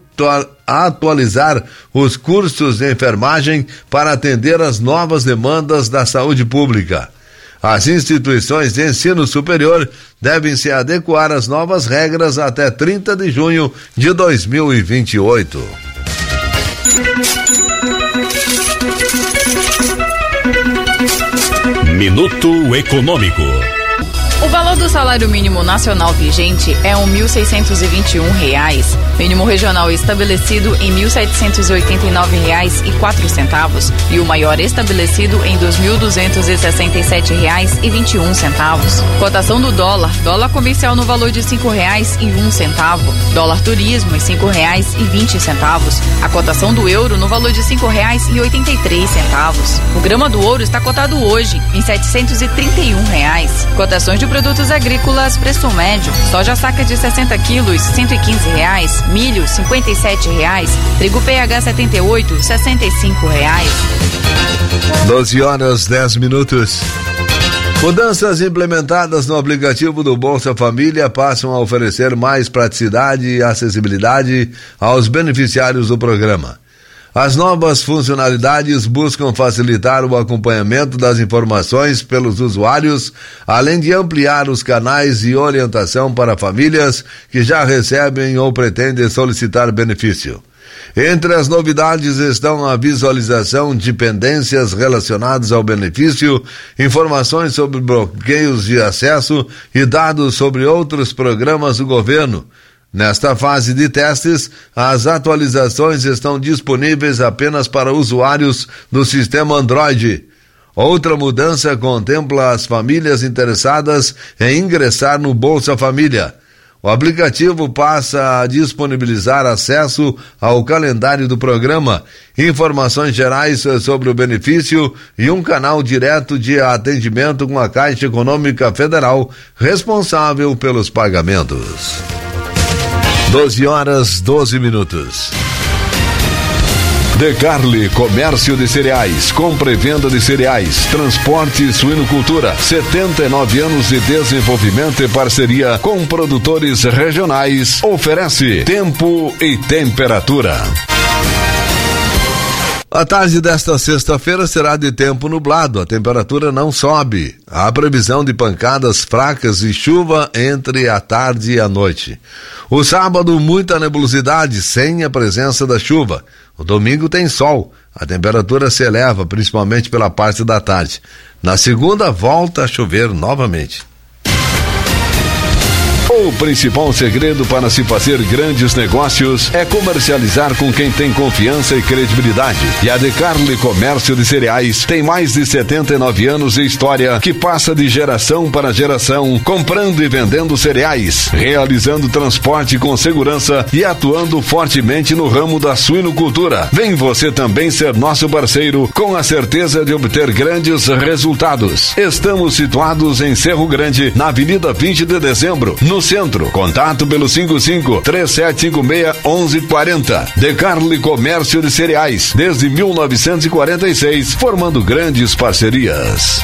atualizar os cursos de enfermagem para atender às novas demandas da saúde pública. As instituições de ensino superior devem se adequar às novas regras até trinta de junho de dois mil e vinte e oito. Minuto Econômico. O valor do salário mínimo nacional vigente é um mil seiscentos e vinte e um reais, mínimo regional estabelecido em mil setecentos e oitenta e nove reais e quatro centavos e o maior estabelecido em dois mil duzentos e sessenta e sete reais e vinte e um centavos. Cotação do dólar, dólar comercial no valor de cinco reais e um centavo, dólar turismo em cinco reais e vinte centavos, a cotação do euro no valor de cinco reais e oitenta e três centavos. O grama do ouro está cotado hoje em setecentos e trinta e um reais. Cotações de produtos agrícolas, preço médio, soja saca de sessenta quilos, cento e quinze reais, milho, cinquenta e sete reais, trigo P H setenta e oito, sessenta e cinco reais. doze horas, dez minutos. Mudanças implementadas no aplicativo do Bolsa Família passam a oferecer mais praticidade e acessibilidade aos beneficiários do programa. As novas funcionalidades buscam facilitar o acompanhamento das informações pelos usuários, além de ampliar os canais de orientação para famílias que já recebem ou pretendem solicitar benefício. Entre as novidades estão a visualização de pendências relacionadas ao benefício, informações sobre bloqueios de acesso e dados sobre outros programas do governo. Nesta fase de testes, as atualizações estão disponíveis apenas para usuários do sistema Android. Outra mudança contempla as famílias interessadas em ingressar no Bolsa Família. O aplicativo passa a disponibilizar acesso ao calendário do programa, informações gerais sobre o benefício e um canal direto de atendimento com a Caixa Econômica Federal, responsável pelos pagamentos. doze horas, doze minutos. Decarli Comércio de Cereais, compra e venda de cereais, transporte e suinocultura, setenta e nove anos de desenvolvimento e parceria com produtores regionais, oferece tempo e temperatura. A tarde desta sexta-feira será de tempo nublado, a temperatura não sobe. Há previsão de pancadas fracas e chuva entre a tarde e a noite. O sábado, muita nebulosidade, sem a presença da chuva. O domingo tem sol, a temperatura se eleva, principalmente pela parte da tarde. Na segunda, volta a chover novamente. O principal segredo para se fazer grandes negócios é comercializar com quem tem confiança e credibilidade. E a Decarli Comércio de Cereais tem mais de setenta e nove anos de história que passa de geração para geração, comprando e vendendo cereais, realizando transporte com segurança e atuando fortemente no ramo da suinocultura. Vem você também ser nosso parceiro com a certeza de obter grandes resultados. Estamos situados em Cerro Grande, na Avenida vinte de dezembro, no centro. Contato pelo cinco cinco, três sete cinco seis, um um quatro zero. Decarli Comércio de Cereais, desde mil novecentos e quarenta e seis, formando grandes parcerias.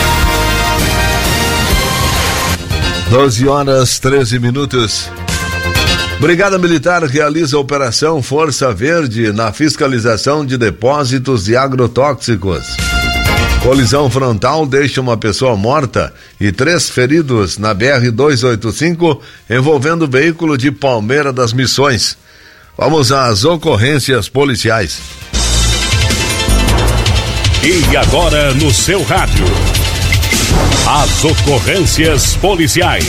doze horas, treze minutos. Brigada Militar realiza a Operação Força Verde na fiscalização de depósitos de agrotóxicos. Colisão frontal deixa uma pessoa morta e três feridos na B R duzentos e oitenta e cinco, envolvendo veículo de Palmeira das Missões. Vamos às ocorrências policiais. E agora no seu rádio, as ocorrências policiais.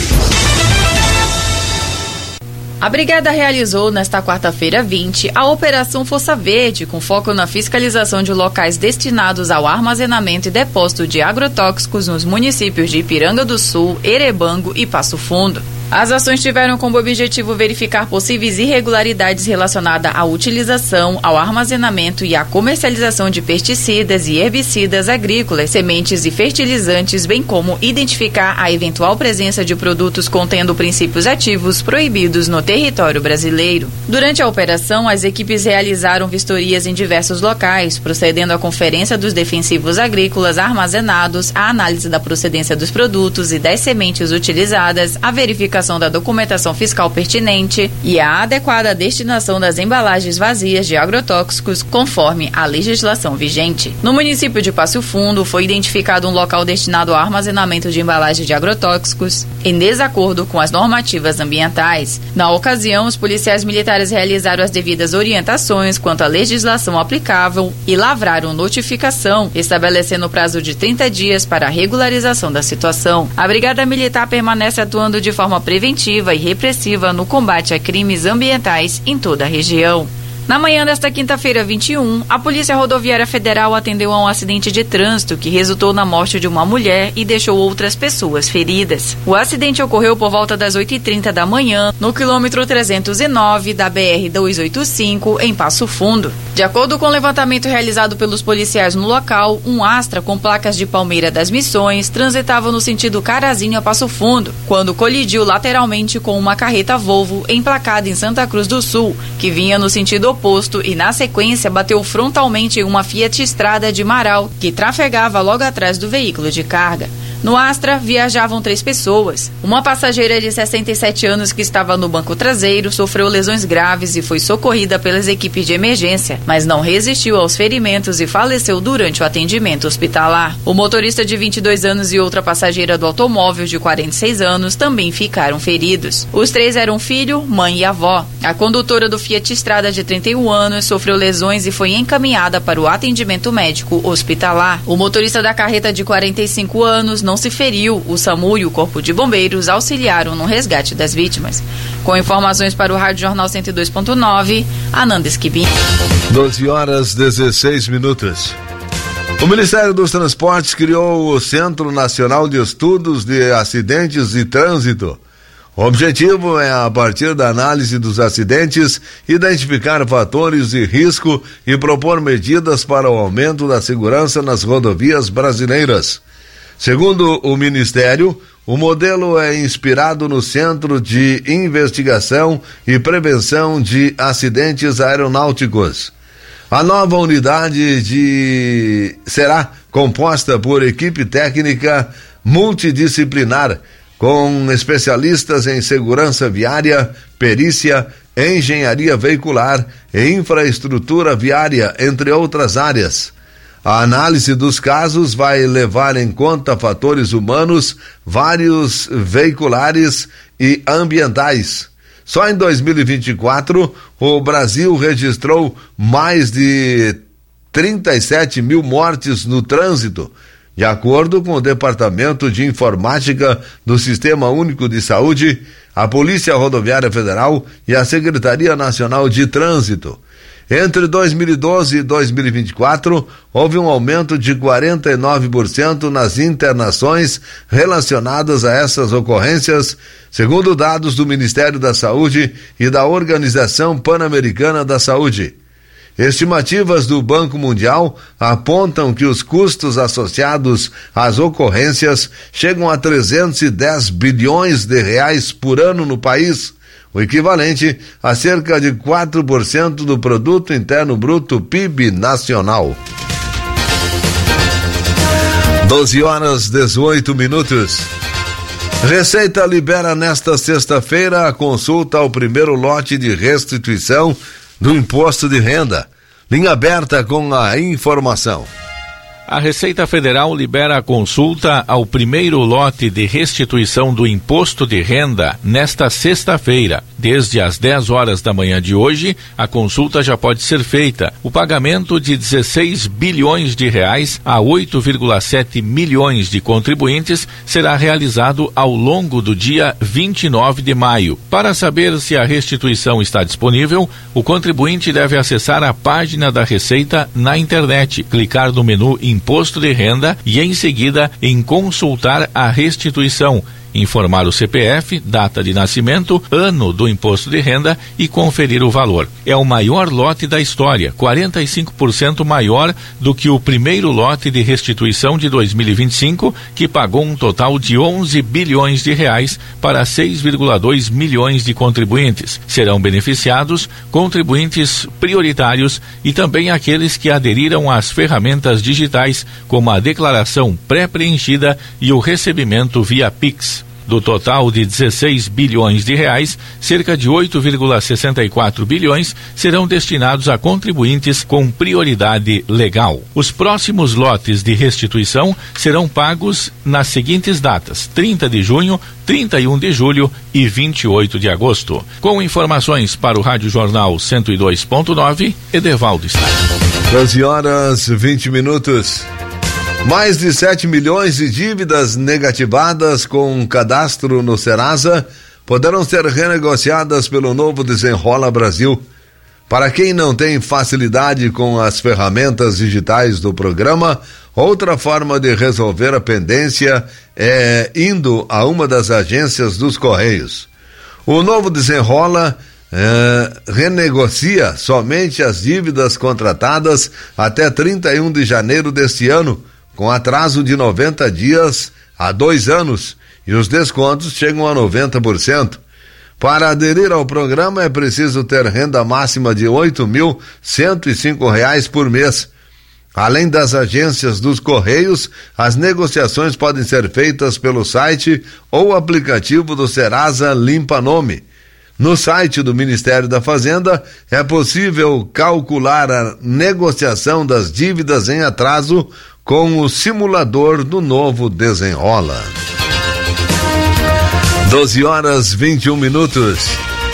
A Brigada realizou nesta quarta-feira vinte a Operação Força Verde, com foco na fiscalização de locais destinados ao armazenamento e depósito de agrotóxicos nos municípios de Ipiranga do Sul, Erebango e Passo Fundo. As ações tiveram como objetivo verificar possíveis irregularidades relacionadas à utilização, ao armazenamento e à comercialização de pesticidas e herbicidas agrícolas, sementes e fertilizantes, bem como identificar a eventual presença de produtos contendo princípios ativos proibidos no território brasileiro. Durante a operação, as equipes realizaram vistorias em diversos locais, procedendo à conferência dos defensivos agrícolas armazenados, à análise da procedência dos produtos e das sementes utilizadas, à verificação verificação da documentação fiscal pertinente e a adequada destinação das embalagens vazias de agrotóxicos conforme a legislação vigente. No município de Passo Fundo, foi identificado um local destinado ao armazenamento de embalagens de agrotóxicos em desacordo com as normativas ambientais. Na ocasião, os policiais militares realizaram as devidas orientações quanto à legislação aplicável e lavraram notificação, estabelecendo o prazo de trinta dias para a regularização da situação. A Brigada Militar permanece atuando de forma preventiva e repressiva no combate a crimes ambientais em toda a região. Na manhã desta quinta-feira, vinte e um, a Polícia Rodoviária Federal atendeu a um acidente de trânsito que resultou na morte de uma mulher e deixou outras pessoas feridas. O acidente ocorreu por volta das oito e trinta da manhã, no quilômetro trezentos e nove da B R duzentos e oitenta e cinco, em Passo Fundo. De acordo com o levantamento realizado pelos policiais no local, um Astra com placas de Palmeira das Missões transitava no sentido Carazinho a Passo Fundo, quando colidiu lateralmente com uma carreta Volvo emplacada em Santa Cruz do Sul, que vinha no sentido oposto e, na sequência, bateu frontalmente em uma Fiat Strada de Marau, que trafegava logo atrás do veículo de carga. No Astra, viajavam três pessoas. Uma passageira de sessenta e sete anos que estava no banco traseiro sofreu lesões graves e foi socorrida pelas equipes de emergência, mas não resistiu aos ferimentos e faleceu durante o atendimento hospitalar. O motorista de vinte e dois anos e outra passageira do automóvel de quarenta e seis anos também ficaram feridos. Os três eram filho, mãe e avó. A condutora do Fiat Strada de trinta e um anos sofreu lesões e foi encaminhada para o atendimento médico hospitalar. O motorista da carreta de quarenta e cinco anos não se feriu. O SAMU e o Corpo de Bombeiros auxiliaram no resgate das vítimas. Com informações para o Rádio Jornal cento e dois ponto nove, Ananda Esquibim. doze horas dezesseis minutos. O Ministério dos Transportes criou o Centro Nacional de Estudos de Acidentes e Trânsito. O objetivo é, a partir da análise dos acidentes, identificar fatores de risco e propor medidas para o aumento da segurança nas rodovias brasileiras. Segundo o Ministério, o modelo é inspirado no Centro de Investigação e Prevenção de Acidentes Aeronáuticos. A nova unidade de... será composta por equipe técnica multidisciplinar, com especialistas em segurança viária, perícia, engenharia veicular e infraestrutura viária, entre outras áreas. A análise dos casos vai levar em conta fatores humanos, vários veiculares e ambientais. Só em dois mil e vinte e quatro, o Brasil registrou mais de trinta e sete mil mortes no trânsito, de acordo com o Departamento de Informática do Sistema Único de Saúde, a Polícia Rodoviária Federal e a Secretaria Nacional de Trânsito. Entre dois mil e doze e dois mil e vinte e quatro, houve um aumento de quarenta e nove por cento nas internações relacionadas a essas ocorrências, segundo dados do Ministério da Saúde e da Organização Pan-Americana da Saúde. Estimativas do Banco Mundial apontam que os custos associados às ocorrências chegam a trezentos e dez bilhões de reais por ano no país, o equivalente a cerca de quatro por cento do Produto Interno Bruto P I B nacional. doze horas dezoito minutos. Receita libera nesta sexta-feira a consulta ao primeiro lote de restituição do imposto de renda. Linha aberta com a informação. A Receita Federal libera a consulta ao primeiro lote de restituição do imposto de renda nesta sexta-feira. Desde as dez horas da manhã de hoje, a consulta já pode ser feita. O pagamento de dezesseis bilhões de reais a oito vírgula sete milhões de contribuintes será realizado ao longo do dia vinte e nove de maio. Para saber se a restituição está disponível, o contribuinte deve acessar a página da Receita na internet, clicar no menu Imposto de Renda e, em seguida, em Consultar a Restituição, informar o C P F, data de nascimento, ano do imposto de renda e conferir o valor. É o maior lote da história, quarenta e cinco por cento maior do que o primeiro lote de restituição de dois mil e vinte e cinco, que pagou um total de onze bilhões de reais para seis vírgula dois milhões de contribuintes. Serão beneficiados contribuintes prioritários e também aqueles que aderiram às ferramentas digitais, como a declaração pré-preenchida e o recebimento via Pix. Do total de dezesseis bilhões de reais, cerca de oito vírgula sessenta e quatro bilhões serão destinados a contribuintes com prioridade legal. Os próximos lotes de restituição serão pagos nas seguintes datas: trinta de junho, trinta e um de julho e vinte e oito de agosto. Com informações para o Rádio Jornal cento e dois ponto nove, Edevaldo está. doze horas vinte minutos. Mais de sete milhões de dívidas negativadas com cadastro no Serasa poderão ser renegociadas pelo novo Desenrola Brasil. Para quem não tem facilidade com as ferramentas digitais do programa, outra forma de resolver a pendência é indo a uma das agências dos Correios. O novo Desenrola é, renegocia somente as dívidas contratadas até trinta e um de janeiro deste ano, com atraso de noventa dias a dois anos, e os descontos chegam a noventa por cento. Para aderir ao programa é preciso ter renda máxima de oito mil cento e cinco reais por mês. Além das agências dos Correios, as negociações podem ser feitas pelo site ou aplicativo do Serasa Limpa Nome. No site do Ministério da Fazenda é possível calcular a negociação das dívidas em atraso com o simulador do novo Desenrola. doze horas vinte e um minutos.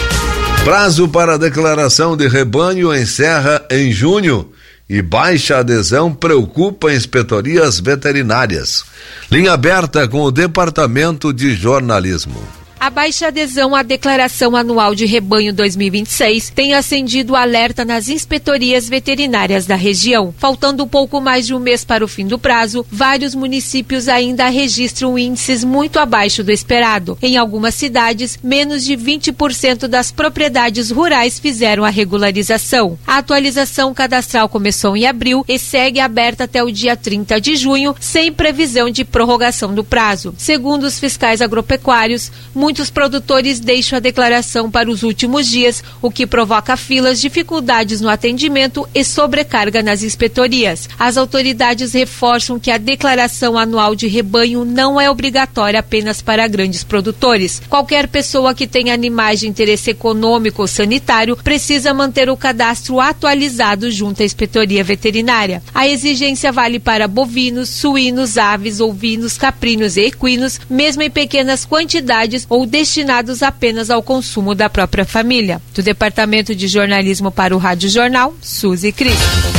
Prazo para a declaração de rebanho encerra em junho e baixa adesão preocupa inspetorias veterinárias. Linha aberta com o Departamento de Jornalismo. A baixa adesão à Declaração Anual de Rebanho dois mil e vinte e seis tem acendido alerta nas inspetorias veterinárias da região. Faltando um pouco mais de um mês para o fim do prazo, vários municípios ainda registram índices muito abaixo do esperado. Em algumas cidades, menos de vinte por cento das propriedades rurais fizeram a regularização. A atualização cadastral começou em abril e segue aberta até o dia trinta de junho, sem previsão de prorrogação do prazo. Segundo os fiscais agropecuários, muitos Muitos produtores deixam a declaração para os últimos dias, o que provoca filas, dificuldades no atendimento e sobrecarga nas inspetorias. As autoridades reforçam que a declaração anual de rebanho não é obrigatória apenas para grandes produtores. Qualquer pessoa que tenha animais de interesse econômico ou sanitário precisa manter o cadastro atualizado junto à inspetoria veterinária. A exigência vale para bovinos, suínos, aves, ovinos, caprinos e equinos, mesmo em pequenas quantidades ou destinados apenas ao consumo da própria família. Do Departamento de Jornalismo para o Rádio Jornal, Suzy Cris.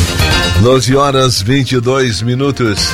doze horas vinte e dois minutos.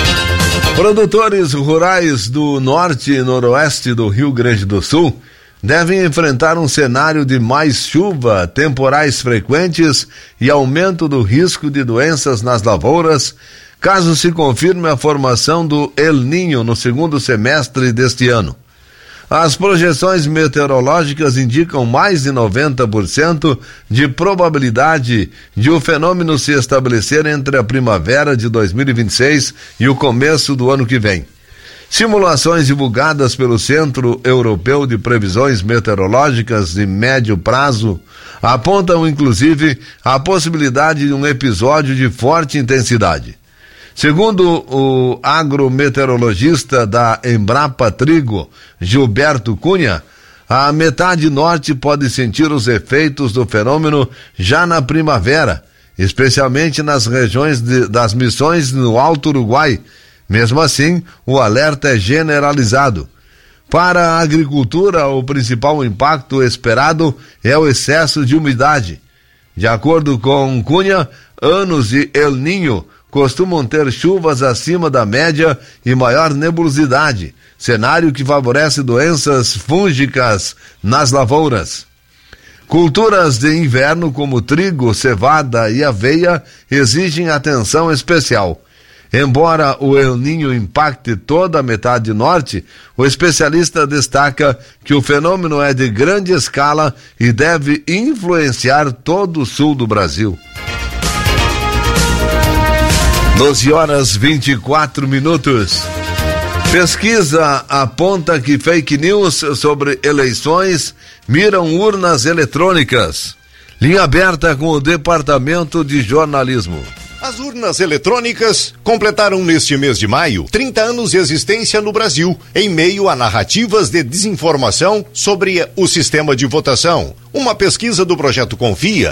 Produtores rurais do norte e noroeste do Rio Grande do Sul devem enfrentar um cenário de mais chuva, temporais frequentes e aumento do risco de doenças nas lavouras, caso se confirme a formação do El Niño no segundo semestre deste ano. As projeções meteorológicas indicam mais de noventa por cento de probabilidade de o fenômeno se estabelecer entre a primavera de dois mil e vinte e seis e o começo do ano que vem. Simulações divulgadas pelo Centro Europeu de Previsões Meteorológicas de médio prazo apontam, inclusive, a possibilidade de um episódio de forte intensidade. Segundo o agrometeorologista da Embrapa Trigo, Gilberto Cunha, a metade norte pode sentir os efeitos do fenômeno já na primavera, especialmente nas regiões de, das Missões no Alto Uruguai. Mesmo assim, o alerta é generalizado. Para a agricultura, o principal impacto esperado é o excesso de umidade. De acordo com Cunha, anos de El Niño costumam ter chuvas acima da média e maior nebulosidade, cenário que favorece doenças fúngicas nas lavouras. Culturas de inverno como trigo, cevada e aveia exigem atenção especial. Embora o El Niño impacte toda a metade norte, o especialista destaca que o fenômeno é de grande escala e deve influenciar todo o sul do Brasil. doze horas vinte e quatro minutos. Pesquisa aponta que fake news sobre eleições miram urnas eletrônicas. Linha aberta com o Departamento de Jornalismo. As urnas eletrônicas completaram neste mês de maio trinta anos de existência no Brasil, em meio a narrativas de desinformação sobre o sistema de votação. Uma pesquisa do Projeto Confia